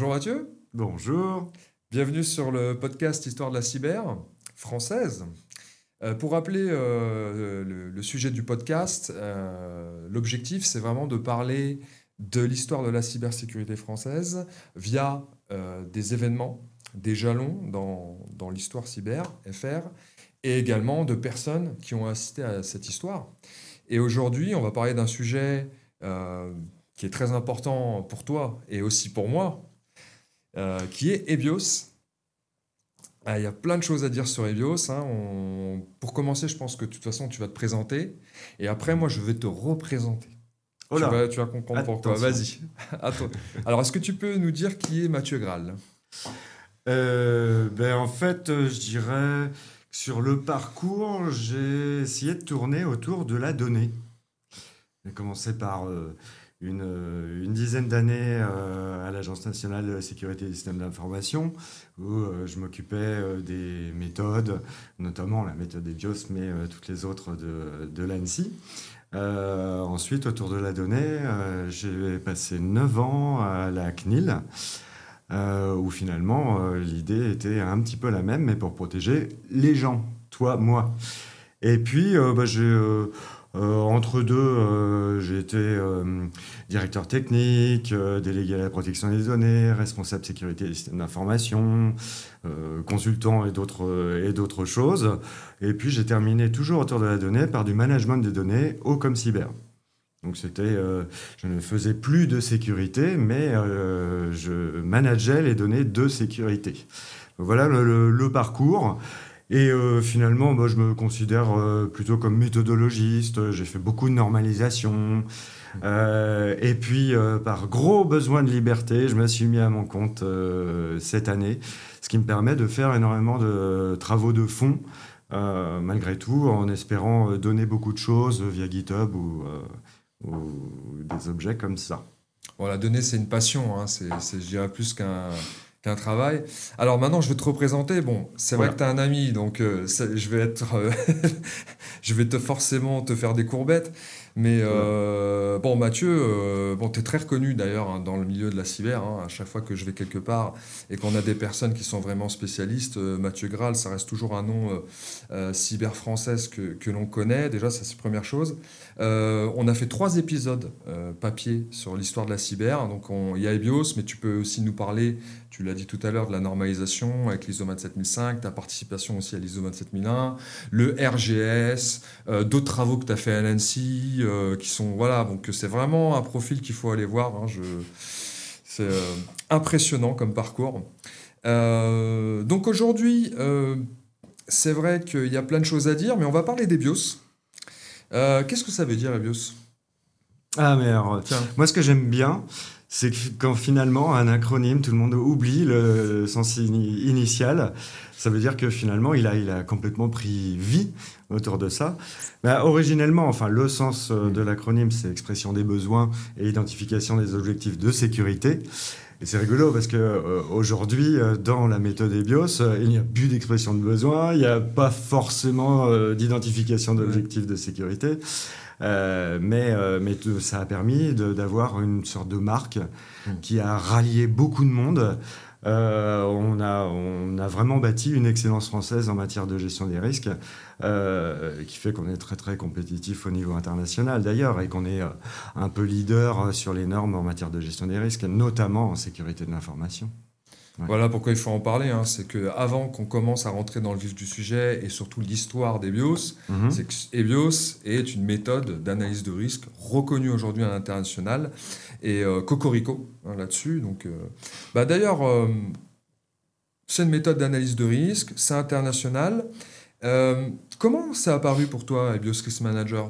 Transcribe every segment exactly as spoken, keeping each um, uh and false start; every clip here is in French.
Bonjour Mathieu, Bonjour. bienvenue sur le podcast Histoire de la cyber française. Euh, pour rappeler euh, le, le sujet du podcast, euh, l'objectif c'est vraiment de parler de l'histoire de la cybersécurité française via euh, des événements, des jalons dans, dans l'histoire cyber, F R, et également de personnes qui ont assisté à cette histoire. Et aujourd'hui, on va parler d'un sujet euh, qui est très important pour toi et aussi pour moi, euh, qui est Ebios. Ah, il y a plein de choses à dire sur Ebios, hein. On- Pour commencer, je pense que de toute façon, tu vas te présenter. Et après, moi, je vais te représenter. Oh Tu là, vas, tu vas comprendre pourquoi. attention. Vas-y. À toi. Alors, est-ce que tu peux nous dire qui est Mathieu Graal? Euh, ben en fait, euh, je dirais que sur le parcours, j'ai essayé de tourner autour de la donnée. J'ai commencé par euh, une, euh, une dizaine d'années euh, à l'Agence nationale de la sécurité des systèmes d'information, où euh, je m'occupais euh, des méthodes, notamment la méthode Ebios, mais euh, toutes les autres de, de l'A N S I. Euh, ensuite, autour de la donnée, euh, j'ai passé neuf ans à la C N I L, euh, où finalement euh, l'idée était un petit peu la même, mais pour protéger les gens, toi, moi. Et puis, euh, bah, j'ai, euh, euh, entre deux, euh, j'ai été euh, directeur technique, euh, délégué à la protection des données, responsable sécurité des systèmes d'information, euh, consultant et d'autres, euh, et d'autres choses. Et puis, j'ai terminé toujours autour de la donnée par du management des données au Comcyber. Donc c'était, euh, je ne faisais plus de sécurité, mais euh, je manageais les données de sécurité. Donc voilà le, le- le parcours. Et euh, finalement, bah, je me considère euh, plutôt comme méthodologiste. J'ai fait beaucoup de normalisation. Euh, et puis, euh, par gros besoin de liberté, je me suis mis à mon compte euh, cette année, ce qui me permet de faire énormément de travaux de fond, euh, malgré tout, en espérant euh, donner beaucoup de choses via GitHub ou, euh, ou des objets comme ça. Bon, la donnée, c'est une passion, hein. C'est, c'est, je dirais, plus qu'un qu'un travail. Alors maintenant, je vais te représenter. Bon, c'est vrai que Voilà. tu as un ami, donc euh, c'est- je vais être, euh, je vais te forcément te faire des courbettes. Mais Voilà. euh, bon, Mathieu, euh, bon, tu es très reconnu d'ailleurs, hein, dans le milieu de la cyber, hein. À chaque fois que je vais quelque part et qu'on a des personnes qui sont vraiment spécialistes, euh, Mathieu Graal, ça reste toujours un nom euh, euh, cyber française que, que l'on connaît. Déjà, ça c'est la première chose. Euh, on a fait trois épisodes euh, papier sur l'histoire de la cyber. Donc, on- il y a Ebios, mais tu peux aussi nous parler, tu l'as dit tout à l'heure, de la normalisation avec l'I S O vingt-sept mille cinq, ta participation aussi à l'I S O vingt-sept mille un, le R G S, euh, d'autres travaux que tu as fait à l'A N S I, euh, qui sont. Voilà, donc c'est vraiment un profil qu'il faut aller voir, hein. Je, c'est euh, impressionnant comme parcours. Euh, donc aujourd'hui, euh, c'est vrai qu'il y a plein de choses à dire, mais on va parler d'Ebios. Euh, qu'est-ce que ça veut dire, Ebios? Ah, mais alors, Tiens. moi, ce que j'aime bien, c'est que quand finalement, un acronyme, tout le monde oublie le sens ini- initial. Ça veut dire que finalement, il a, il a complètement pris vie autour de ça. Bah, originellement, enfin, le sens euh, de l'acronyme, c'est expression des besoins et identification des objectifs de sécurité. Et c'est rigolo parce que euh, aujourd'hui, euh, dans la méthode Ebios, euh, il n'y a plus d'expression de besoin, il n'y a pas forcément euh, d'identification Ouais. d'objectifs de sécurité. Euh, mais, euh, mais te- ça a permis de- d'avoir une sorte de marque Mm. qui a rallié beaucoup de monde. Euh, on a, on a vraiment bâti une excellence française en matière de gestion des risques, euh, qui fait qu'on est très très compétitif au niveau international d'ailleurs, et qu'on est euh, un peu leader sur les normes en matière de gestion des risques, notamment en sécurité de l'information. Ouais. Voilà pourquoi il faut en parler, hein. C'est que avant qu'on commence à rentrer dans le vif du sujet et surtout l'histoire d'Ebios, Mhm. c'est que Ebios est une méthode d'analyse de risque reconnue aujourd'hui à l'international et euh, cocorico, hein, là-dessus. Donc, euh, bah, d'ailleurs, euh, c'est une méthode d'analyse de risque, c'est international. Euh, comment ça a apparu pour toi, Ebios Risk Manager?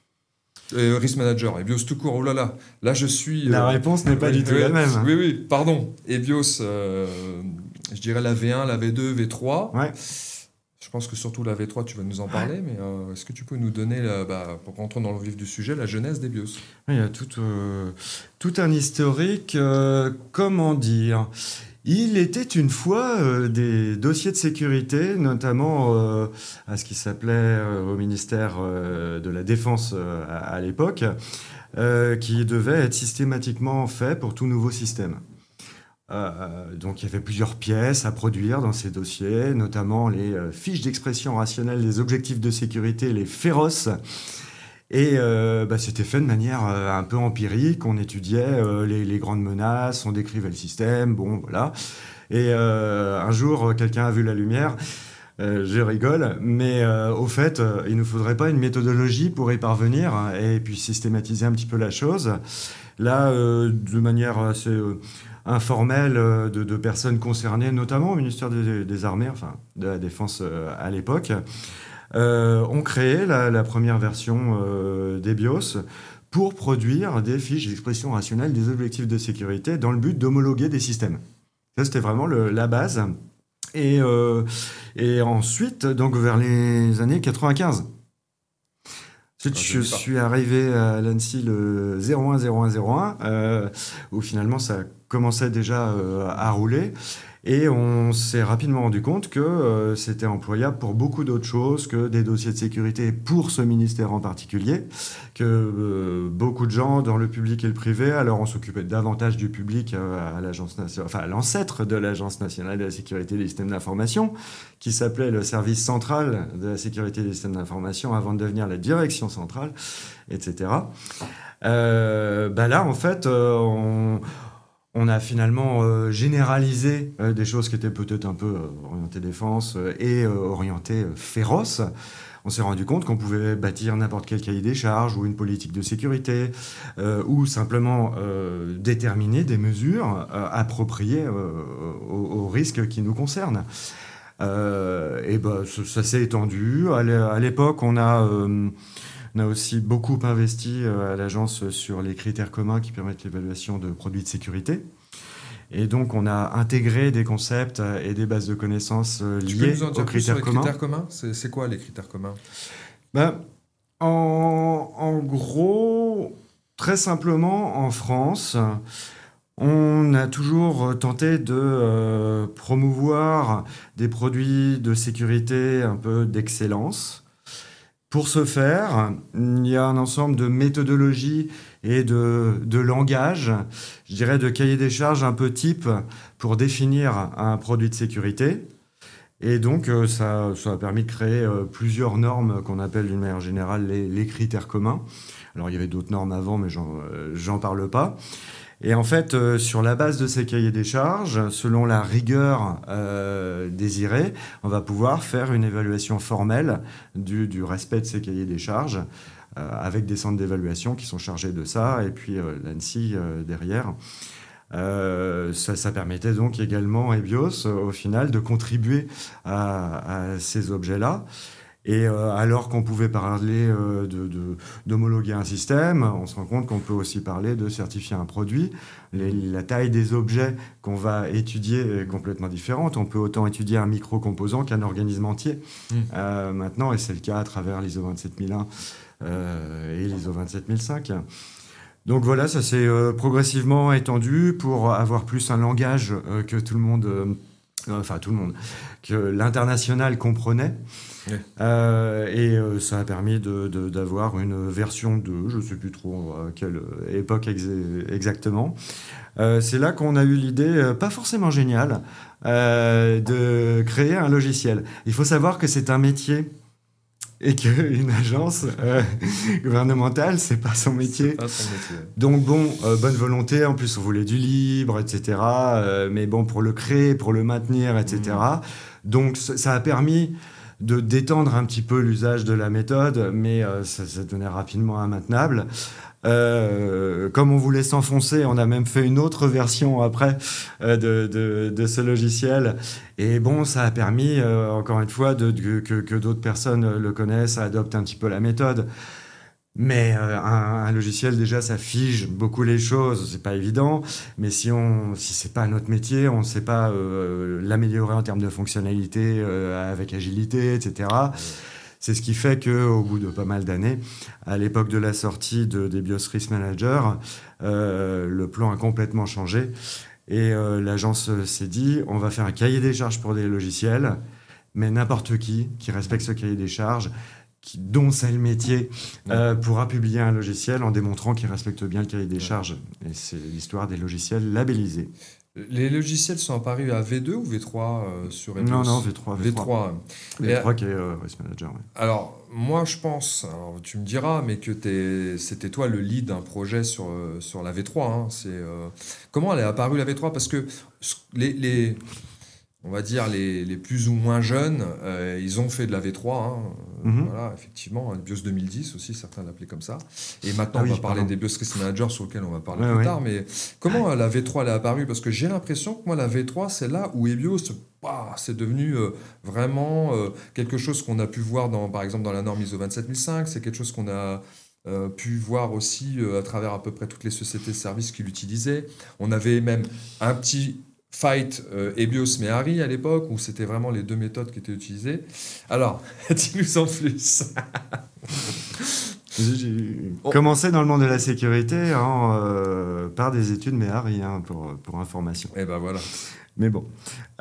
Euh, Risk Manager, Ebios tout court, oh là là, là je suis... La euh, réponse n'est pas oui, du tout oui, la même. oui, oui, pardon. Ebios, euh, je dirais la V un, la V deux, V trois. Ouais. Je pense que surtout la V trois, tu vas nous en parler, mais euh, est-ce que tu peux nous donner, la- bah, pour rentrer dans le vif du sujet, la genèse d'Ebios? Il y a tout, euh, tout un historique, euh, comment dire. Il était une fois euh, des dossiers de sécurité, notamment euh, à ce qui s'appelait euh, au ministère euh, de la Défense euh, à, à l'époque, euh, qui devaient être systématiquement faits pour tout nouveau système. Euh, donc il y avait plusieurs pièces à produire dans ces dossiers, notamment les euh, fiches d'expression rationnelle des objectifs de sécurité, les féroces. Et euh, bah, c'était fait de manière euh, un peu empirique. On étudiait euh, les, les grandes menaces, on décrivait le système, bon voilà. Et euh, un jour, quelqu'un a vu la lumière. Euh, je rigole, mais euh, au fait, euh, il ne nous faudrait pas une méthodologie pour y parvenir hein, et puis systématiser un petit peu la chose. Là, euh, de manière assez euh, informelle, euh, de, de personnes concernées, notamment au ministère des, des Armées, enfin de la Défense euh, à l'époque, euh, ont créé la, la première version euh, des BIOS pour produire des fiches d'expression rationnelle des objectifs de sécurité dans le but d'homologuer des systèmes. Ça, c'était vraiment le, la base. Et, euh, et ensuite, donc vers les années quatre-vingt-quinze, ensuite, Ah, je je sais pas. suis arrivé à l'ANSSI le zéro un zéro un zéro un, euh, où finalement ça commençait déjà euh, à rouler. Et on s'est rapidement rendu compte que euh, c'était employable pour beaucoup d'autres choses que des dossiers de sécurité pour ce ministère en particulier, que euh, beaucoup de gens dans le public et le privé, alors on s'occupait davantage du public euh, à l'agence nationale, enfin à l'ancêtre de l'Agence nationale de la sécurité des systèmes d'information, qui s'appelait le service central de la sécurité des systèmes d'information avant de devenir la direction centrale, et cetera. Euh, bah là, en fait, euh, on, on a finalement euh, généralisé euh, des choses qui étaient peut-être un peu euh, orientées défense euh, et euh, orientées euh, féroces. On s'est rendu compte qu'on pouvait bâtir n'importe quel cahier des charges ou une politique de sécurité euh, ou simplement euh, déterminer des mesures euh, appropriées euh, aux, aux risques qui nous concernent. Euh, et ben, ça, ça s'est étendu. À l'é- à l'époque, on a, euh, on a aussi beaucoup investi euh, à l'agence sur les critères communs qui permettent l'évaluation de produits de sécurité. Et donc, on a intégré des concepts euh, et des bases de connaissances euh, Tu peux liées nous en aux dire plus sur critères les communs. critères communs? C'est c'est quoi les critères communs? Ben, en, en gros, très simplement, en France, on a toujours tenté de euh, promouvoir des produits de sécurité un peu d'excellence. Pour ce faire, il y a un ensemble de méthodologies et de, de langages, je dirais de cahiers des charges un peu type pour définir un produit de sécurité. Et donc, euh, ça, ça a permis de créer euh, plusieurs normes qu'on appelle d'une manière générale les, les critères communs. Alors, il y avait d'autres normes avant, mais j'en euh, j'en parle pas. Et en fait, euh, sur la base de ces cahiers des charges, selon la rigueur euh, désirée, on va pouvoir faire une évaluation formelle du, du respect de ces cahiers des charges, euh, avec des centres d'évaluation qui sont chargés de ça, et puis euh, l'ANSSI euh, derrière. Euh, ça, ça permettait donc également à EBIOS, euh, au final, de contribuer à, à ces objets-là. Et euh, alors qu'on pouvait parler euh, de, de, d'homologuer un système, on se rend compte qu'on peut aussi parler de certifier un produit. Les, la taille des objets qu'on va étudier est complètement différente. On peut autant étudier un micro-composant qu'un organisme entier Mmh. euh, maintenant, et c'est le cas à travers l'I S O vingt-sept mille un euh, et l'I S O vingt-sept mille cinq. Donc voilà, ça s'est euh, progressivement étendu pour avoir plus un langage euh, que tout le monde, euh, enfin tout le monde, que l'international comprenait. Oui. Euh, et euh, ça a permis de, de, d'avoir une version deux, je ne sais plus trop à quelle époque ex- exactement. Euh, c'est là qu'on a eu l'idée, euh, pas forcément géniale, euh, de créer un logiciel. Il faut savoir que c'est un métier et qu'une agence euh, gouvernementale, c'est pas son métier. C'est pas son métier. Donc bon, euh, bonne volonté, en plus on voulait du libre, et cetera. Euh, mais bon, pour le créer, pour le maintenir, et cetera. Donc c- ça a permis de détendre un petit peu l'usage de la méthode, mais euh, ça, ça devenait rapidement immaintenable. Euh, comme on voulait s'enfoncer, on a même fait une autre version après euh, de, de, de ce logiciel. Et bon, ça a permis, euh, encore une fois, de, de- que, que d'autres personnes le connaissent, adoptent un petit peu la méthode. Mais euh, un, un logiciel, déjà, ça fige beaucoup les choses, c'est pas évident. Mais si on, si c'est pas notre métier, on ne sait pas euh, l'améliorer en termes de fonctionnalité euh, avec agilité, et cetera. C'est ce qui fait qu'au bout de pas mal d'années, à l'époque de la sortie de, des BIOS Risk Manager, euh, le plan a complètement changé. Et euh, l'agence s'est dit, on va faire un cahier des charges pour des logiciels, mais n'importe qui qui respecte ce cahier des charges, qui, dont c'est le métier, euh, pourra publier un logiciel en démontrant qu'il respecte bien le cahier des charges. Et c'est l'histoire des logiciels labellisés. Les logiciels sont apparus à V deux ou V trois euh, sur Ebios? Non, non, V trois. V trois. V trois qui est euh, Risk Manager. Ouais. Alors, moi, je pense, alors, tu me diras, mais que t'es- c'était toi le lead d'un projet sur, euh, sur la V trois. Hein. C'est, euh, comment elle est apparue la V trois? Parce que les, les, on va dire les, les plus ou moins jeunes, euh, ils ont fait de la V trois. Hein. Euh, Mhm. Voilà, effectivement, BIOS deux mille dix aussi, certains l'appelaient comme ça. Et maintenant, Ah on va oui, parler pardon. des BIOS Risk Manager sur lesquels on va parler Ouais, plus ouais. tard. Mais comment euh, la V trois elle est apparue? Parce que j'ai l'impression que moi, la V trois, c'est là où Ebios, bah, c'est devenu euh, vraiment euh, quelque chose qu'on a pu voir, dans, par exemple, dans la norme I S O vingt-sept mille cinq. C'est quelque chose qu'on a euh, pu voir aussi euh, à travers à peu près toutes les sociétés de services qui l'utilisaient. On avait même un petit fight euh, Ebios Mehari à l'époque, où c'était vraiment les deux méthodes qui étaient utilisées. Alors, dis-nous en plus. J'ai j'ai Oh. commencé dans le monde de la sécurité hein, euh, par des études Méhari, hein, pour, pour information. Et ben voilà. Mais bon.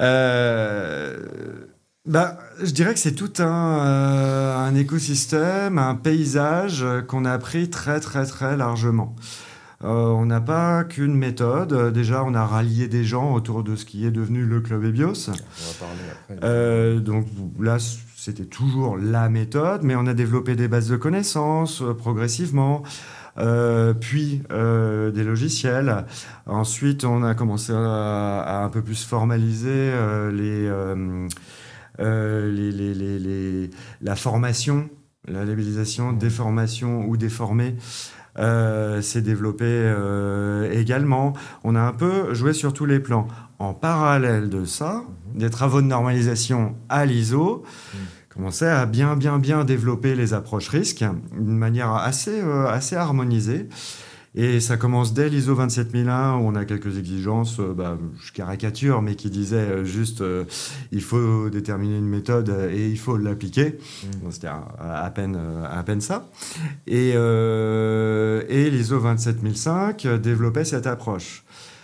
Euh, bah, je dirais que c'est tout un, euh, un écosystème, un paysage euh, qu'on a appris très très très largement. Euh, on n'a pas qu'une méthode. Euh, Déjà, on a rallié des gens autour de ce qui est devenu le Club Ebios. On va parler après. Euh, donc là, c'était toujours la méthode, mais on a développé des bases de connaissances euh, progressivement, euh, puis euh, des logiciels. Ensuite, on a commencé à, à un peu plus formaliser euh, les, euh, euh, les, les, les, les- la formation, la labellisation, Mhm. des formations ou des formés. Euh, s'est développé euh, également. On a un peu joué sur tous les plans. En parallèle de ça, Mhm. des travaux de normalisation à l'I S O Mhm. commençaient à bien, bien, bien développer les approches risques d'une manière assez, euh, assez harmonisée. Et ça commence dès l'I S O vingt-sept mille un, où on a quelques exigences, euh, bah, je caricature, mais qui disaient euh, juste euh, il faut déterminer une méthode euh, et il faut l'appliquer. Mhm. Donc, c'était à, à peine, euh, à peine ça. Et, euh, et l'I S O vingt-sept mille cinq développait cette approche.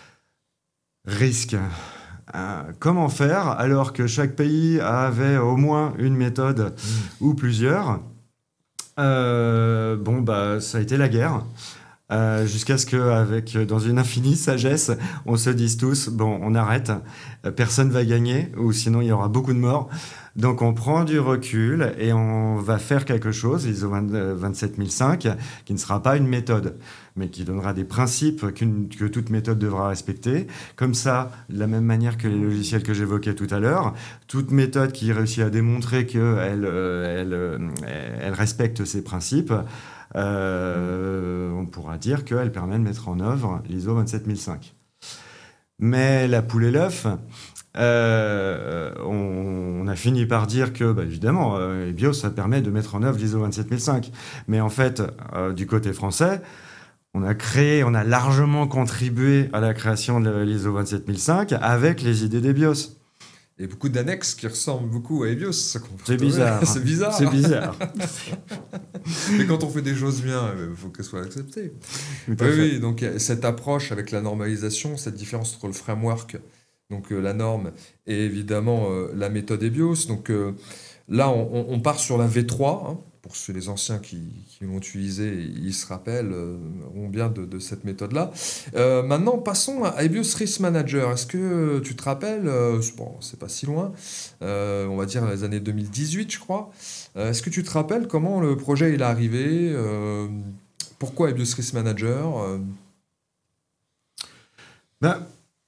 Risque. Euh, comment faire alors que chaque pays avait au moins une méthode Mhm. ou plusieurs? Euh, bon, bah, ça a été la guerre. Euh, jusqu'à ce qu'avec, dans une infinie sagesse, on se dise tous, bon, on arrête, euh, personne va gagner, ou sinon il y aura beaucoup de morts. Donc on prend du recul et on va faire quelque chose, l'I S O vingt-sept mille cinq, qui ne sera pas une méthode, mais qui donnera des principes qu'une- que toute méthode devra respecter. Comme ça, de la même manière que les logiciels que j'évoquais tout à l'heure, toute méthode qui réussit à démontrer qu'elle euh, elle, euh, elle respecte ces principes, euh, on pourra dire qu'elle permet de mettre en œuvre l'I S O vingt-sept mille cinq. Mais la poule et l'œuf, euh, on, on a fini par dire que, bah, évidemment, euh, Ebios, ça permet de mettre en œuvre l'I S O vingt-sept mille cinq. Mais en fait, euh, du côté français, on a créé, on a largement contribué à la création de l'I S O vingt-sept mille cinq avec les idées d'Ebios. Et beaucoup d'annexes qui ressemblent beaucoup à Ebios. ça qu'on- C'est bizarre. C'est bizarre. C'est bizarre. Mais quand on fait des choses bien, il faut qu'elles soient acceptées. Tout à Oui, fait. oui, donc euh, cette approche avec la normalisation, cette différence entre le framework, donc euh, la norme, et évidemment euh, la méthode Ebios. Donc euh, là, on, on- on part sur la V trois. Hein. Pour ceux, les anciens qui, qui l'ont utilisé, ils se rappellent euh, ont bien de, de cette méthode-là. Euh, maintenant, passons à Ebios Risk Manager. Est-ce que euh, tu te rappelles, euh, c'est- bon, c'est pas si loin, euh, on va dire les années deux mille dix-huit, je crois. Euh, est-ce que tu te rappelles comment le projet il est arrivé euh, pourquoi Ebios Risk Manager euh, Ben,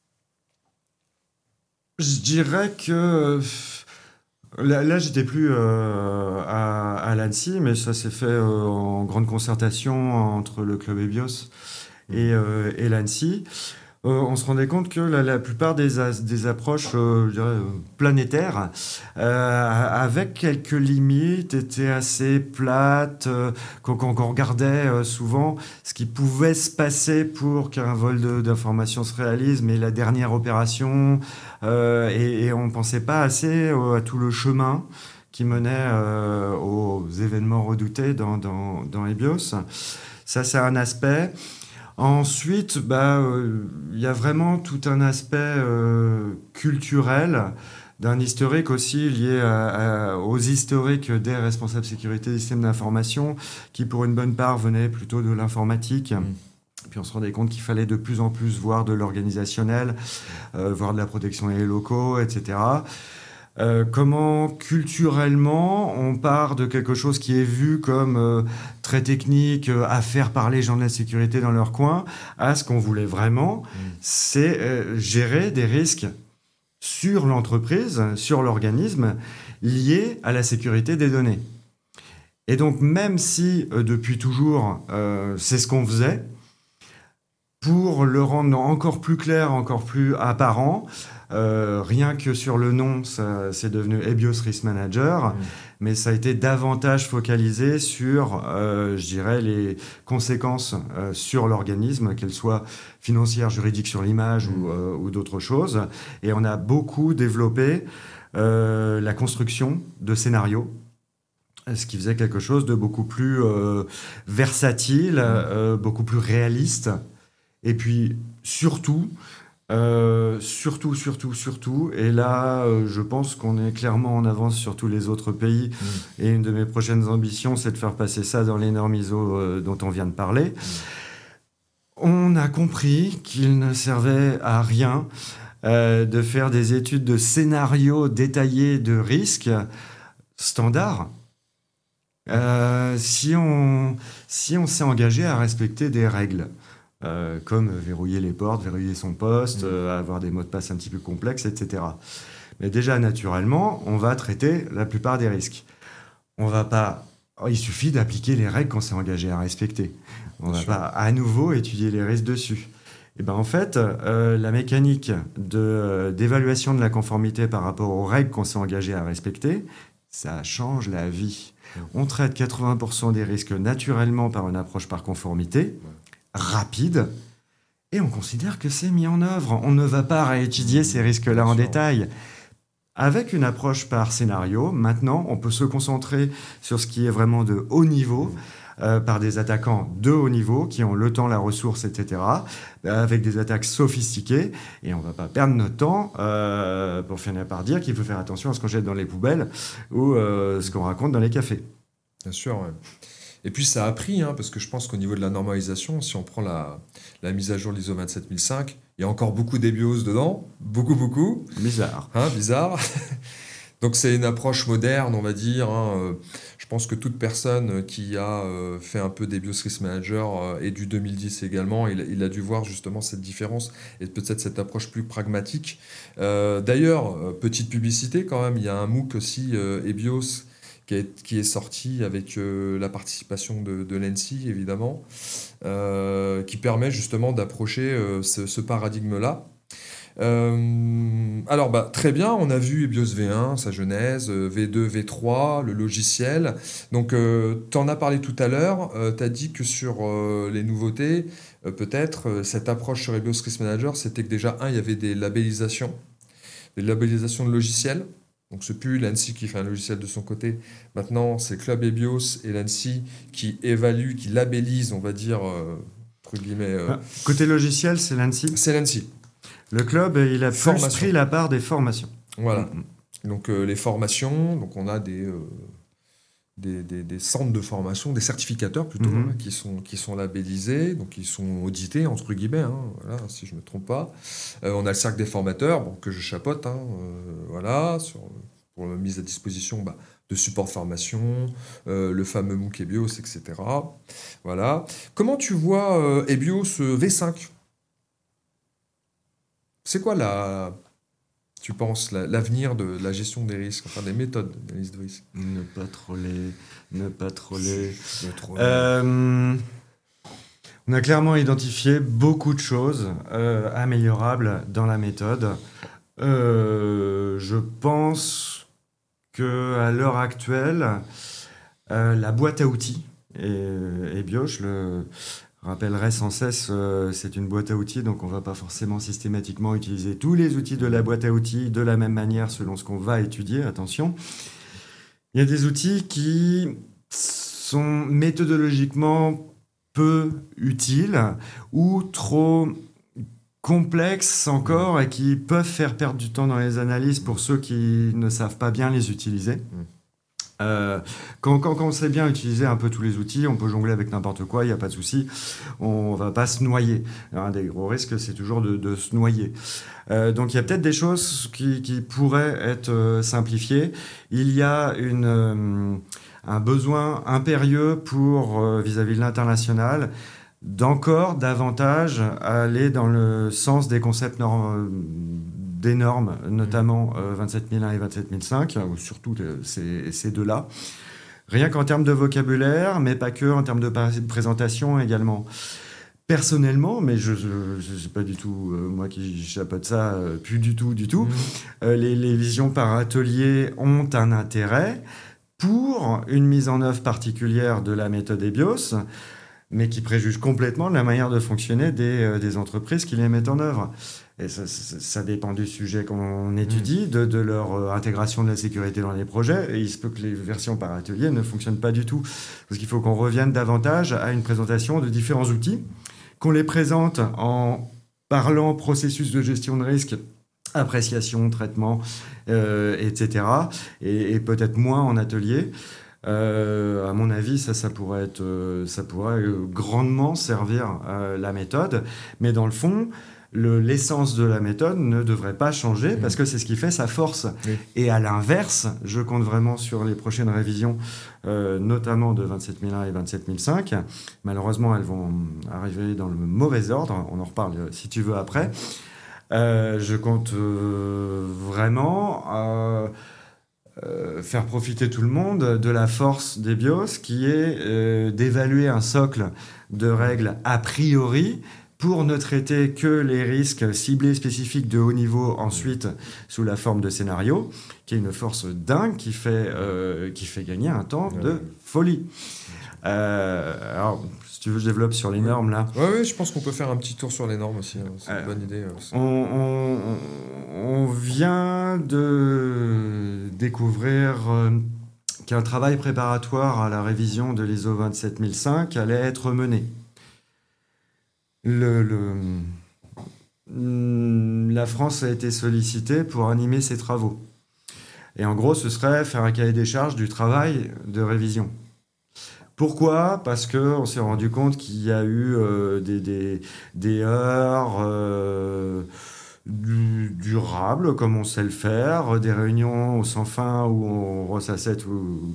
je dirais que euh, là, là j'étais plus euh, à, à l'Annecy, mais ça s'est fait euh, en grande concertation entre le club Ebios et, euh, et l'Annecy. Euh, on se rendait compte que la, la plupart des, as- des approches euh, je dirais, euh, planétaires, euh, avec quelques limites, étaient assez plates, euh, qu'on qu'on- qu'on regardait euh, souvent ce qui pouvait se passer pour qu'un vol de- d'information se réalise, mais la dernière opération, euh, et, et on ne pensait pas assez euh, à tout le chemin qui menait euh, aux événements redoutés dans, dans, dans Ebios. Ça, c'est un aspect. Ensuite, bah, euh, il y a vraiment tout un aspect euh, culturel, d'un historique aussi lié à- à- aux historiques des responsables sécurité des systèmes d'information, qui pour une bonne part venaient plutôt de l'informatique. Mm. Puis puis on se rendait compte qu'il fallait de plus en plus voir de l'organisationnel, euh, voir de la protection des locaux, et cetera. Euh, comment culturellement on part de quelque chose qui est vu comme euh, très technique, euh, à faire parler les gens de la sécurité dans leur coin, à ce qu'on voulait vraiment, mmh. c'est euh, gérer des risques sur l'entreprise, sur l'organisme, liés à la sécurité des données. Et donc même si euh, depuis toujours euh, c'est ce qu'on faisait, pour le rendre encore plus clair, encore plus apparent, Euh, rien que sur le nom, ça, c'est devenu Ebios Risk Manager, mmh. mais ça a été davantage focalisé sur, euh, je dirais, les conséquences euh, sur l'organisme, qu'elles soient financières, juridiques sur l'image mmh. ou, euh, ou d'autres choses. Et on a beaucoup développé euh, la construction de scénarios, ce qui faisait quelque chose de beaucoup plus euh, versatile, mmh. euh, beaucoup plus réaliste. Et puis, surtout... Euh, surtout, surtout, surtout, et là, euh, je pense qu'on est clairement en avance sur tous les autres pays. Mmh. Et une de mes prochaines ambitions, c'est de faire passer ça dans les normes I S O euh, dont on vient de parler. Mmh. On a compris qu'il ne servait à rien euh, de faire des études de scénarios détaillés de risques standards. Euh, si on, si on s'est engagé à respecter des règles. Euh, comme verrouiller les portes, verrouiller son poste, mmh. euh, avoir des mots de passe un petit peu complexes, et cetera. Mais déjà, naturellement, on va traiter la plupart des risques. On va pas... Il suffit d'appliquer les règles qu'on s'est engagé à respecter. On ne va pas à nouveau étudier les risques dessus. Et ben, en fait, euh, la mécanique de, euh, d'évaluation de la conformité par rapport aux règles qu'on s'est engagé à respecter, ça change la vie. Mmh. On traite quatre-vingts pour cent des risques naturellement par une approche par conformité, rapide, et on considère que c'est mis en œuvre. On ne va pas réétudier ces risques-là en détail. Avec une approche par scénario, maintenant, on peut se concentrer sur ce qui est vraiment de haut niveau, euh, par des attaquants de haut niveau, qui ont le temps, la ressource, et cetera, avec des attaques sophistiquées, et on ne va pas perdre notre temps euh, pour finir par dire qu'il faut faire attention à ce qu'on jette dans les poubelles ou euh, ce qu'on raconte dans les cafés. Bien sûr, ouais. Et puis ça a pris, hein, parce que je pense qu'au niveau de la normalisation, si on prend la, la mise à jour de l'I S O vingt-sept mille cinq, il y a encore beaucoup d'Ebios dedans, beaucoup, beaucoup. Bizarre. Hein, bizarre. Donc c'est une approche moderne, on va dire. Hein. Je pense que toute personne qui a euh, fait un peu d'Ebios Risk Manager euh, et du deux mille dix également, il, il a dû voir justement cette différence et peut-être cette approche plus pragmatique. Euh, d'ailleurs, euh, petite publicité quand même, il y a un MOOC aussi, euh, Ebios, Qui est, qui est sorti avec euh, la participation de, de l'A N S I, évidemment, euh, qui permet justement d'approcher euh, ce, ce paradigme-là. Euh, alors, bah, très bien, on a vu Ebios V un, sa genèse, V deux, V trois, le logiciel. Donc, euh, tu en as parlé tout à l'heure, euh, tu as dit que sur euh, les nouveautés, euh, peut-être, euh, cette approche sur Ebios Risk Manager, c'était que déjà, un, il y avait des labellisations, des labellisations de logiciels. Donc, ce n'est plus l'A N S I qui fait un logiciel de son côté. Maintenant, c'est Club Ebios et l'A N S I qui évaluent, qui labellisent, on va dire, euh, entre guillemets... Euh... Ah, côté logiciel, c'est l'A N S I. C'est l'A N S I. Le club, il a plus pris la part des formations. Voilà. Mmh. Donc, euh, les formations, donc on a des, euh, des, des, des centres de formation, des certificateurs plutôt, mmh. hein, qui, sont, qui sont labellisés, donc ils sont audités, entre guillemets, hein, voilà, si je ne me trompe pas. Euh, on a le cercle des formateurs, bon, que je chapeaute, hein, euh, voilà, sur, pour la mise à disposition bah, de support de formation, euh, le fameux MOOC Ebios, et cetera. Voilà. Comment tu vois euh, Ebios V cinq ? C'est quoi la... Tu penses la, l'avenir de la gestion des risques, enfin des méthodes d'analyse de risque? Ne pas troller, ne pas troller. Ne troller. Euh, on a clairement identifié beaucoup de choses euh, améliorables dans la méthode. Euh, je pense qu'à l'heure actuelle, euh, la boîte à outils, et, et Bioche le rappellerai sans cesse, euh, c'est une boîte à outils, donc on ne va pas forcément systématiquement utiliser tous les outils de la boîte à outils de la même manière selon ce qu'on va étudier, attention. Il y a des outils qui sont méthodologiquement peu utiles ou trop complexes encore et qui peuvent faire perdre du temps dans les analyses pour ceux qui ne savent pas bien les utiliser. Euh, quand, quand, quand on sait bien utiliser un peu tous les outils, on peut jongler avec n'importe quoi, il n'y a pas de souci, on va pas se noyer. Un des gros risques, c'est toujours de, de se noyer. Euh, donc il y a peut-être des choses qui, qui pourraient être euh, simplifiées. Il y a une, euh, un besoin impérieux pour, euh, vis-à-vis de l'international, d'encore davantage aller dans le sens des concepts normes, des normes, notamment euh, vingt-sept mille un et vingt-sept mille cinq, ou surtout euh, ces, ces deux-là. Rien qu'en termes de vocabulaire, mais pas que, en termes de par- présentation également. Personnellement, mais je ne sais pas du tout, euh, moi qui chapeaute ça, euh, plus du tout, du tout, Mmh. euh, les, les visions par atelier ont un intérêt pour une mise en œuvre particulière de la méthode EBIOS, mais qui préjuge complètement de la manière de fonctionner des, euh, des entreprises qui les mettent en œuvre. Et ça, ça, ça dépend du sujet qu'on étudie, de, de leur euh, intégration de la sécurité dans les projets. Et il se peut que les versions par atelier ne fonctionnent pas du tout. Parce qu'il faut qu'on revienne davantage à une présentation de différents outils, qu'on les présente en parlant processus de gestion de risque, appréciation, traitement, euh, et cetera. Et, et peut-être moins en atelier. Euh, à mon avis, ça, ça pourrait être, euh, ça pourrait euh, grandement servir euh, la méthode. Mais dans le fond, le, l'essence de la méthode ne devrait pas changer, mmh. parce que c'est ce qui fait sa force. Oui. Et à l'inverse, je compte vraiment sur les prochaines révisions, euh, notamment de vingt-sept mille un et vingt-sept mille cinq. Malheureusement, elles vont arriver dans le mauvais ordre. On en reparle si tu veux après. Euh, je compte euh, vraiment... Euh, Euh, faire profiter tout le monde de la force des BIOS, qui est euh, d'évaluer un socle de règles a priori pour ne traiter que les risques ciblés spécifiques de haut niveau ensuite sous la forme de scénario, qui est une force dingue qui fait, euh, qui fait gagner un temps ouais. de folie. Euh, alors, si tu veux, je développe sur les oui. normes là. Oui, ouais, je pense qu'on peut faire un petit tour sur les normes aussi. Hein. C'est euh, une bonne idée. On, on, on vient de découvrir euh, qu'un travail préparatoire à la révision de l'I S O vingt-sept mille cinq allait être mené. Le, le, la France a été sollicitée pour animer ces travaux. Et en gros, ce serait faire un cahier des charges du travail de révision. Pourquoi ? Parce qu'on s'est rendu compte qu'il y a eu euh, des, des, des heures euh, du, durables, comme on sait le faire, des réunions sans fin où on ressassait tout,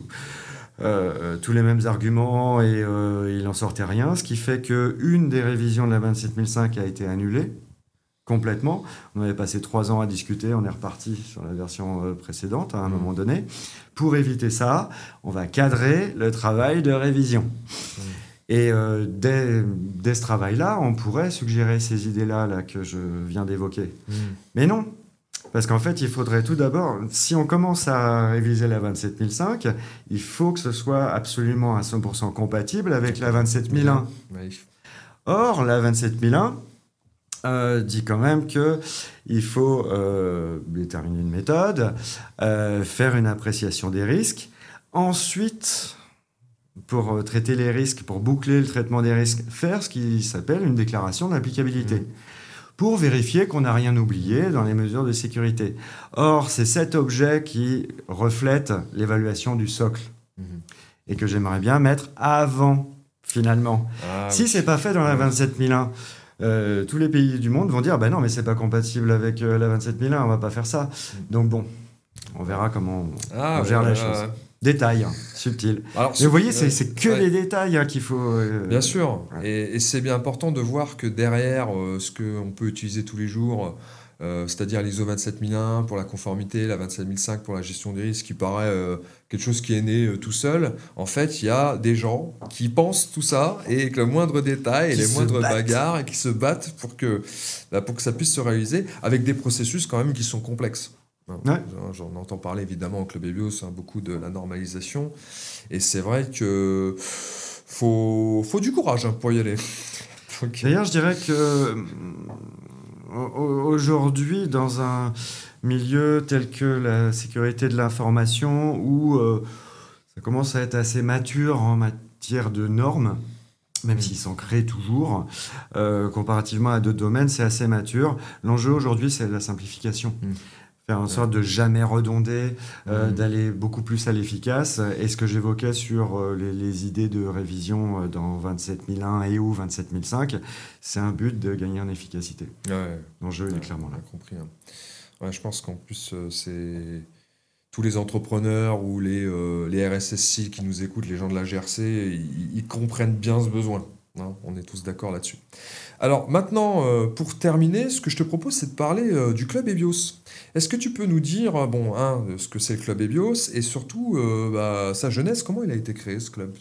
euh, tous les mêmes arguments et euh, il n'en sortait rien, ce qui fait qu'une des révisions de la vingt-sept mille cinq a été annulée complètement. On avait passé trois ans à discuter, on est reparti sur la version précédente à un mmh. moment donné. Pour éviter ça, on va cadrer le travail de révision. Mmh. Et euh, dès, dès ce travail-là, on pourrait suggérer ces idées-là là, que je viens d'évoquer. Mmh. Mais non, parce qu'en fait, il faudrait tout d'abord, si on commence à réviser la vingt-sept mille cinq, il faut que ce soit absolument à cent pour cent compatible avec la vingt-sept mille un. Oui. Or, la vingt-sept mille un, Euh, dit quand même qu'il faut euh, déterminer une méthode, euh, faire une appréciation des risques. Ensuite, pour euh, traiter les risques, pour boucler le traitement des risques, faire ce qui s'appelle une déclaration d'applicabilité. Mmh. Pour vérifier qu'on n'a rien oublié dans les mesures de sécurité. Or, c'est cet objet qui reflète l'évaluation du socle mmh. et que j'aimerais bien mettre avant, finalement. Ah, si oui. c'est pas fait dans la vingt-sept mille un, Euh, tous les pays du monde vont dire bah non mais c'est pas compatible avec euh, la vingt-sept mille un, on va pas faire ça. Donc bon, on verra comment on, ah, on gère ouais, la chose. Euh... Détails, hein, subtils. Alors, mais vous voyez, c'est, c'est que ouais. les détails hein, qu'il faut... Euh... Bien sûr, ouais. et, et c'est bien important de voir que derrière euh, ce qu'on peut utiliser tous les jours, euh, c'est-à-dire l'I S O vingt-sept mille un pour la conformité, la vingt-sept mille cinq pour la gestion des risques, qui paraît euh, quelque chose qui est né euh, tout seul, en fait, il y a des gens qui pensent tout ça, et avec le moindre détail, et les moindres battent. bagarres, et qui se battent pour que, bah, pour que ça puisse se réaliser, avec des processus quand même qui sont complexes. Ouais. J'en entends parler évidemment au Club EBIOS, hein, beaucoup de la normalisation, et c'est vrai que faut, faut du courage hein, pour y aller. Donc, d'ailleurs, je dirais que aujourd'hui, dans un milieu tel que la sécurité de l'information, où euh, ça commence à être assez mature en matière de normes, même mmh. s'ils s'en créent toujours, euh, comparativement à d'autres domaines, c'est assez mature. L'enjeu aujourd'hui, c'est la simplification. Mmh. faire en sorte de jamais redonder, euh, mmh. d'aller beaucoup plus à l'efficace. Et ce que j'évoquais sur euh, les, les idées de révision dans vingt-sept mille un et ou vingt-sept mille cinq, c'est un but de gagner en efficacité. Ouais. L'enjeu, il ouais, est clairement là. Compris, hein. Ouais, je pense qu'en plus, euh, c'est tous les entrepreneurs ou les, euh, les R S S I qui nous écoutent, les gens de la G R C, ils, ils comprennent bien ce besoin. Hein, on est tous d'accord là-dessus. Alors maintenant, euh, pour terminer, ce que je te propose, c'est de parler euh, du Club Ebios. Est-ce que tu peux nous dire, bon, hein, ce que c'est le Club Ebios et surtout euh, bah, sa jeunesse, comment il a été créé ce club?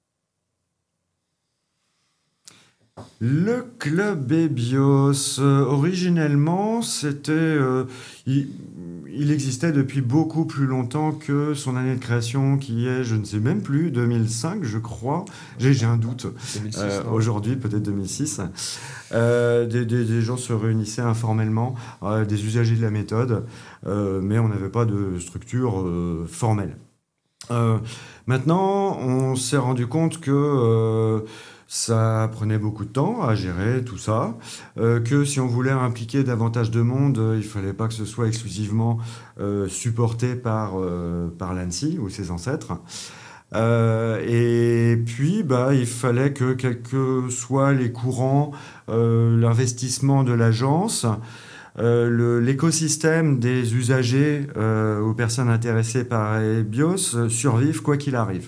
Le Club Ebios, euh, originellement, c'était, euh, il, il existait depuis beaucoup plus longtemps que son année de création, qui est, je ne sais même plus, deux mille cinq, je crois. J'ai, j'ai un doute. deux mille six, euh, aujourd'hui, peut-être deux mille six. Euh, des, des, des gens se réunissaient informellement, euh, des usagers de la méthode, euh, mais on n'avait pas de structure euh, formelle. Euh, maintenant, on s'est rendu compte que euh, ça prenait beaucoup de temps à gérer tout ça, euh, que si on voulait impliquer davantage de monde, euh, il ne fallait pas que ce soit exclusivement euh, supporté par, euh, par l'ANSSI ou ses ancêtres. Euh, et puis, bah, il fallait que, quels que soient les courants, euh, l'investissement de l'agence, euh, le, l'écosystème des usagers euh, aux personnes intéressées par Ebios euh, survivent quoi qu'il arrive.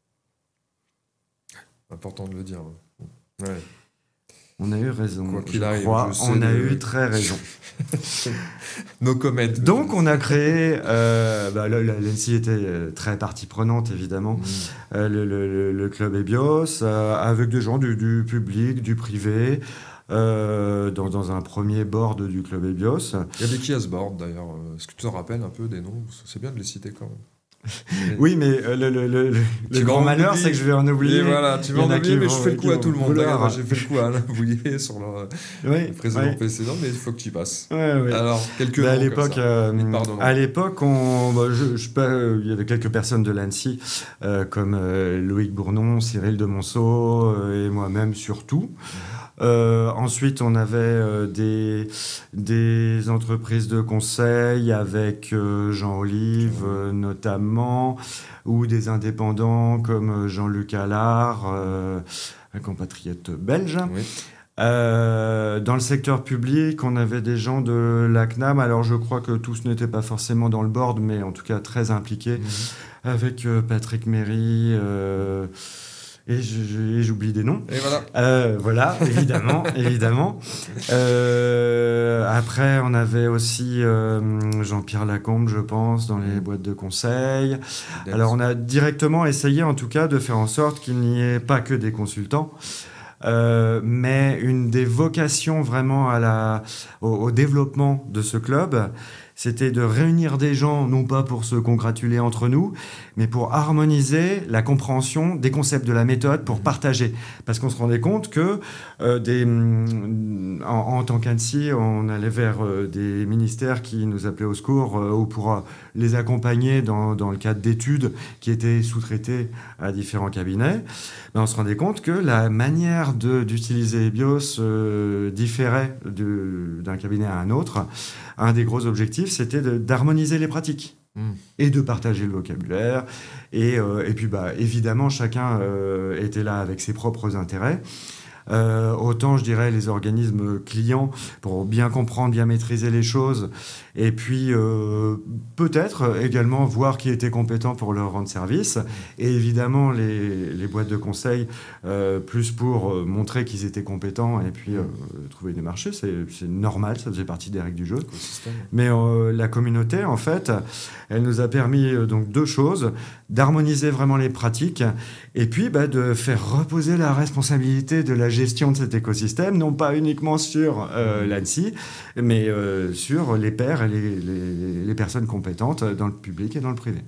Important de le dire. Ouais. On a eu raison. Quoi qu'il je arrive, crois. je on a de... eu très raison. No comment. Donc on a créé, euh, bah, l'ANSSI était très partie prenante évidemment, mmh. euh, le, le, le Club Ebios, euh, avec des gens du, du public, du privé, euh, dans, dans un premier board du Club Ebios. Il y avait qui à ce board d'ailleurs? Est-ce que tu te rappelles un peu des noms? C'est bien de les citer quand même. Oui, mais euh, le, le, le, le grand malheur, c'est que je vais en oublier. Et voilà, tu vas en oublier, mais je fais le coup à tout le monde. D'ailleurs, j'ai fait le coup à Alain Bouillet sur le, oui, le précédent oui. précédent, mais il faut que tu y passes. Ouais, ouais. Alors, quelques bah, noms à l'époque, comme ça. Euh, à l'époque, on, bah, je, je, euh, il y avait quelques personnes de l'ANSSI, euh, comme euh, Loïc Bournon, Cyril de Monceau, euh, et moi-même surtout. Euh, ensuite, on avait euh, des, des entreprises de conseil avec euh, Jean Olive euh, notamment, ou des indépendants comme Jean-Luc Allard, euh, un compatriote belge. Oui. Euh, dans le secteur public, on avait des gens de l'A C N A M. Alors, je crois que tous n'étaient pas forcément dans le board, mais en tout cas très impliqués, mmh. avec euh, Patrick Méry. Euh, Et j'oublie des noms. Et voilà. Euh, voilà, évidemment, évidemment. Euh, après, on avait aussi euh, Jean-Pierre Lacombe, je pense, dans les boîtes de conseil. Alors, on a directement essayé, en tout cas, de faire en sorte qu'il n'y ait pas que des consultants, euh, mais une des vocations vraiment à la, au, au développement de ce club, c'était de réunir des gens, non pas pour se congratuler entre nous, mais pour harmoniser la compréhension des concepts de la méthode, pour partager. Parce qu'on se rendait compte que, euh, des, en, en tant qu'ANSSI, on allait vers euh, des ministères qui nous appelaient au secours, euh, ou pour euh, les accompagner dans, dans le cadre d'études qui étaient sous-traitées à différents cabinets. Mais on se rendait compte que la manière de, d'utiliser Ebios euh, différait de, d'un cabinet à un autre. Un des gros objectifs, c'était de, d'harmoniser les pratiques mmh. et de partager le vocabulaire. Et, euh, et puis, bah, évidemment, chacun euh, était là avec ses propres intérêts. Euh, autant, je dirais, les organismes clients pour bien comprendre, bien maîtriser les choses. Et puis, euh, peut-être également voir qui était compétent pour leur rendre service. Et évidemment, les, les boîtes de conseil, euh, plus pour euh, montrer qu'ils étaient compétents et puis euh, trouver des marchés. C'est, c'est normal, ça faisait partie des règles du jeu. Mais euh, la communauté, en fait, elle nous a permis euh, donc deux choses. D'harmoniser vraiment les pratiques et puis bah, de faire reposer la responsabilité de la gestion de cet écosystème, non pas uniquement sur euh, l'ANSSI, mais euh, sur les pairs et les, les, les personnes compétentes dans le public et dans le privé.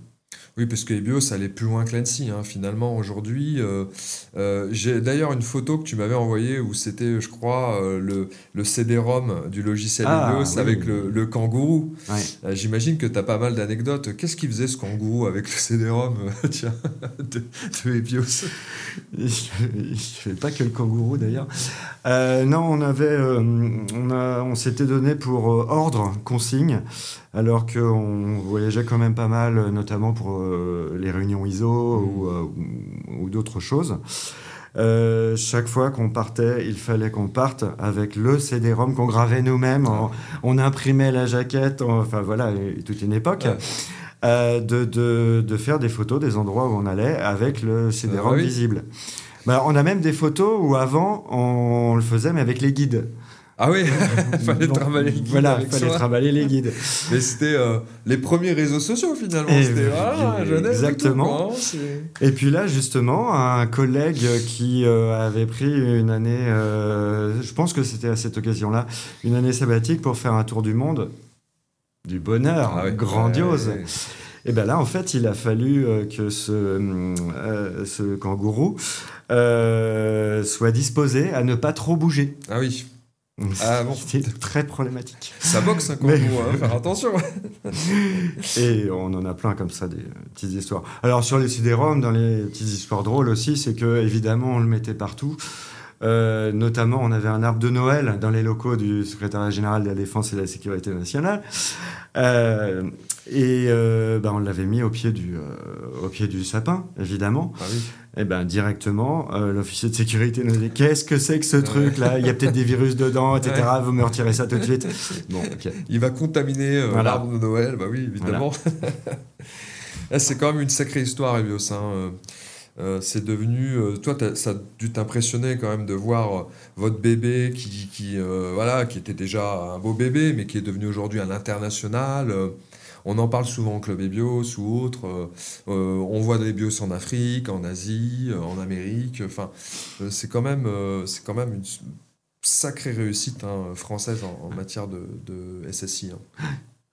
Oui, parce que Ebios, ça allait plus loin que l'ANSSI, hein, finalement, aujourd'hui. Euh, euh, j'ai d'ailleurs une photo que tu m'avais envoyée où c'était, je crois, euh, le, le C D-ROM du logiciel Ah Ebios avec oui, le, le kangourou. ouais. Euh, j'imagine que tu as pas mal d'anecdotes. Qu'est-ce qu'il faisait ce kangourou avec le C D-ROM euh, tiens, de, de Ebios? Il ne fait pas que le kangourou d'ailleurs. Euh, non, on avait, euh, on a, on s'était donné pour euh, ordre, consigne, alors qu'on voyageait quand même pas mal, notamment pour euh, les réunions I S O ou, euh, ou, ou d'autres choses. Euh, chaque fois qu'on partait, il fallait qu'on parte avec le C D-ROM qu'on gravait nous-mêmes. On, on imprimait la jaquette, on- enfin voilà, et toute une époque. Ouais. Euh, de, de, de faire des photos des endroits où on allait avec le C D-ROM Ah oui. visible. Bah, on a même des photos où avant, on, le faisait, mais avec les guides. Ah oui, il fallait Donc, travailler les guides Voilà, il avec fallait soi. travailler les guides. Mais c'était euh, les premiers réseaux sociaux, finalement. Et C'était oui, voilà, la jeunesse et tout, exactement. quoi, hein, c'est- Et puis là, justement, un collègue qui euh, avait pris une année, euh, je pense que c'était à cette occasion-là, une année sabbatique pour faire un tour du monde. Du bonheur, Ah oui. grandiose. Ouais, ouais, ouais. Et bien là, en fait, il a fallu euh, que ce, euh, ce kangourou euh, soit disposé à ne pas trop bouger. Ah oui. Ah bon. C'était très problématique. Ça boxe un Mais- kangourou, hein, faire attention. Et on en a plein comme ça, des euh, petites histoires. Alors sur les C D-ROM, dans les petites histoires drôles aussi, c'est que évidemment on le mettait partout. Euh, notamment, on avait un arbre de Noël dans les locaux du secrétariat général de la Défense et de la Sécurité nationale. Euh, et euh, ben, on l'avait mis au pied, du, euh, au pied du sapin, évidemment. Ah oui. Et ben directement, euh, l'officier de sécurité nous dit qu'est-ce que c'est que ce truc-là? Il y a peut-être des virus dedans, et cetera. Vous me retirez ça tout de suite. Bon, ok. Il va contaminer euh, Voilà. l'arbre de Noël, bah oui, évidemment. Là, c'est quand même une sacrée histoire, Ebios. Hein. Euh, euh, c'est devenu. euh, toi, t'as- ça a dû t'impressionner quand même de voir euh, votre bébé qui, qui, euh, voilà, qui était déjà un beau bébé, mais qui est devenu aujourd'hui un international. Euh, on en parle souvent au Club Ebios ou autre. Euh, euh, on voit des Ebios en Afrique, en Asie, euh, en Amérique. Enfin, euh, c'est quand même, euh, c'est quand même une s- sacrée réussite hein, française en, en matière de, de S S I. Hein.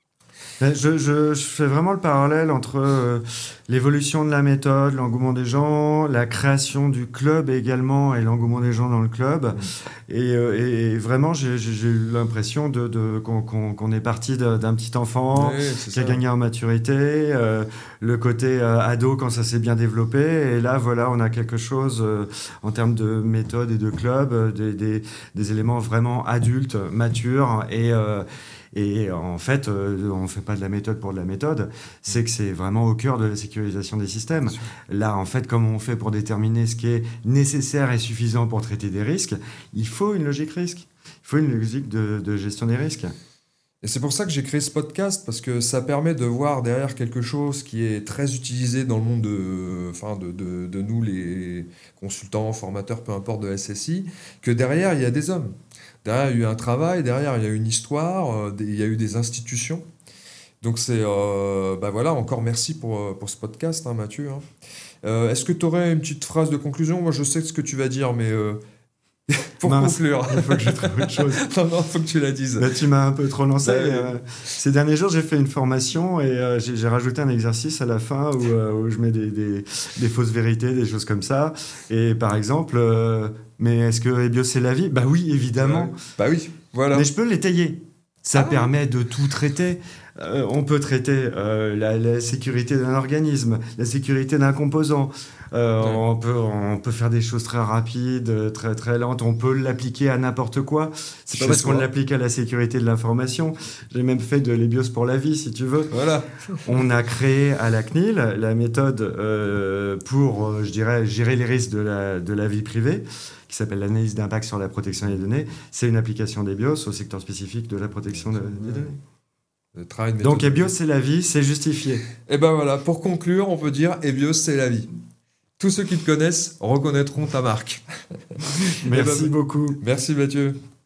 Ben, Je, je, je fais vraiment le parallèle entre euh, l'évolution de la méthode, l'engouement des gens, la création du club également et l'engouement des gens dans le club. Et, euh, et- et vraiment, j'ai j'ai- j'ai eu l'impression de, de, qu'on qu'on- qu'on est parti de- d'un petit enfant Oui, c'est qui a ça. gagné en maturité, euh, le côté euh, ado quand ça s'est bien développé. Et là, voilà, on a quelque chose euh, en termes de méthode et de club, euh, des, des, des éléments vraiment adultes, matures et... euh, et en fait, euh, on ne fait pas de la méthode pour de la méthode, c'est que c'est vraiment au cœur de la sécurisation des systèmes. Bien sûr. Là, en fait, comme on fait pour déterminer ce qui est nécessaire et suffisant pour traiter des risques, il faut une logique risque. Il faut une logique de, de gestion des risques. Et c'est pour ça que j'ai créé ce podcast, parce que ça permet de voir derrière quelque chose qui est très utilisé dans le monde de, enfin de, de, de nous, les consultants, formateurs, peu importe, de S S I, que derrière, il y a des hommes. Derrière, il y a eu un travail, derrière, il y a eu une histoire, euh, des- il y a eu des institutions. Donc, c'est. Euh, bah voilà, encore merci pour, euh, pour ce podcast, hein, Mathieu. Hein. Euh, est-ce que tu aurais une petite phrase de conclusion? Moi, je sais ce que tu vas dire, mais euh, pour Mince. conclure. Il faut que je trouve autre chose. non, non, faut que tu la dises. Bah, tu m'as un peu trop lancé. Bah, oui. euh, ces derniers jours, j'ai fait une formation et euh, j'ai j'ai rajouté un exercice à la fin où, euh, où je mets des, des, des fausses vérités, des choses comme ça. Et par exemple, euh, mais est-ce que Ebios c'est la vie? Bah oui, évidemment. Ouais. Bah oui, voilà. Mais je peux l'étayer. Ça Ah. permet de tout traiter. Euh, on peut traiter euh, la, la sécurité d'un organisme, la sécurité d'un composant. Euh, Ouais. on, peut, on peut faire des choses très rapides, très très lentes. On peut l'appliquer à n'importe quoi. C'est pas Chez parce qu'on soi. l'applique à la sécurité de l'information. J'ai même fait de l'Ebios pour la vie, si tu veux. Voilà. On a créé à la C N I L la méthode euh, pour, euh, je dirais, gérer les risques de la, de la vie privée, qui s'appelle l'analyse d'impact sur la protection des données. C'est une application d'Ebios au secteur spécifique de la protection de- des données. Le travail de Donc méthode. Ebios, c'est la vie, c'est justifié. Et ben voilà, pour conclure, on peut dire Ebios, c'est la vie. Tous ceux qui te connaissent reconnaîtront ta marque. Merci ben, beaucoup. Merci Mathieu.